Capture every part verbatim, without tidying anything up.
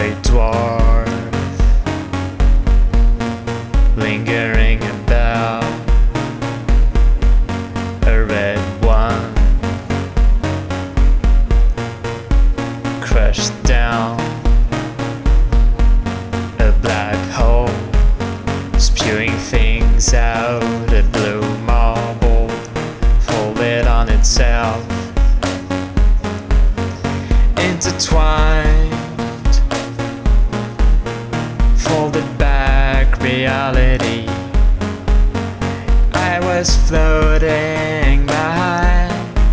white dwarf lingering about, a red one crushed down, a black hole spewing things out, a blue marble folded on itself, intertwined, folded back reality. I was floating by,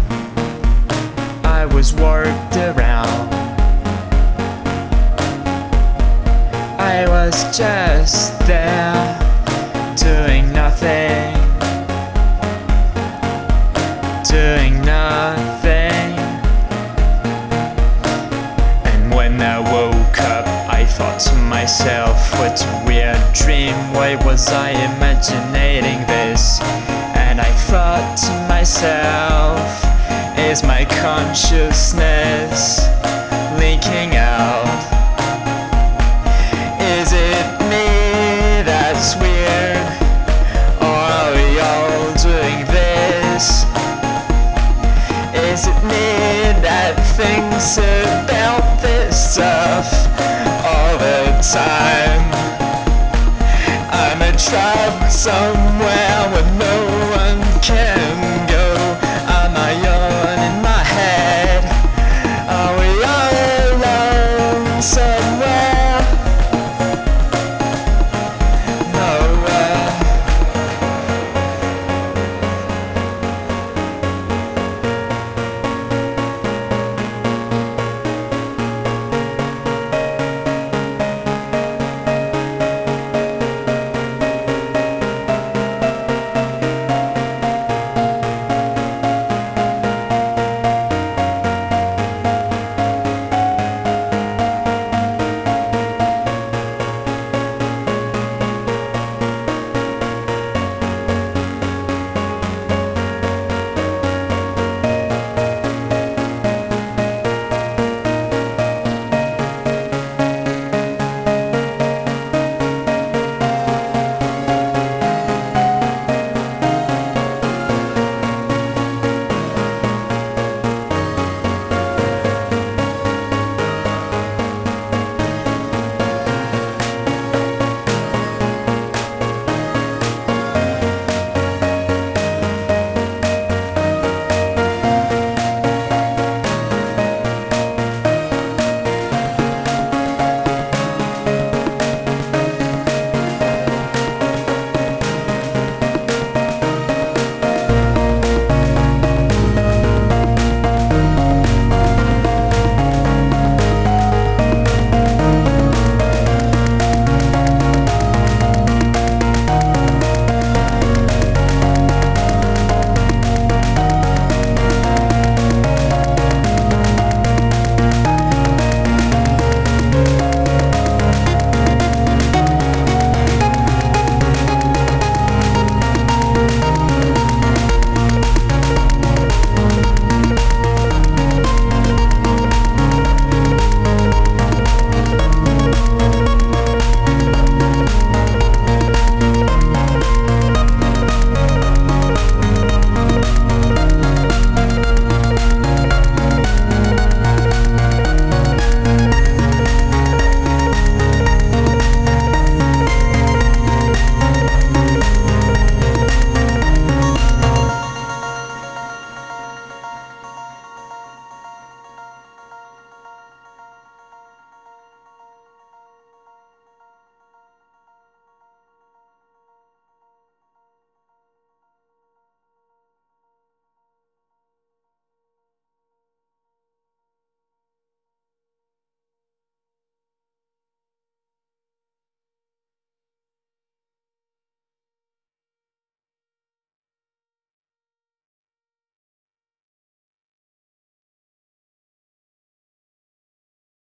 I was warped around, I was just there, doing nothing, doing nothing. And when I woke up, I thought to myself, what a weird dream, why was I imagining this? And I thought to myself, is my consciousness leaking out? Is it me that's weird, or are we all doing this? Is it me that thinks about this stuff all the time? I'm trapped somewhere with no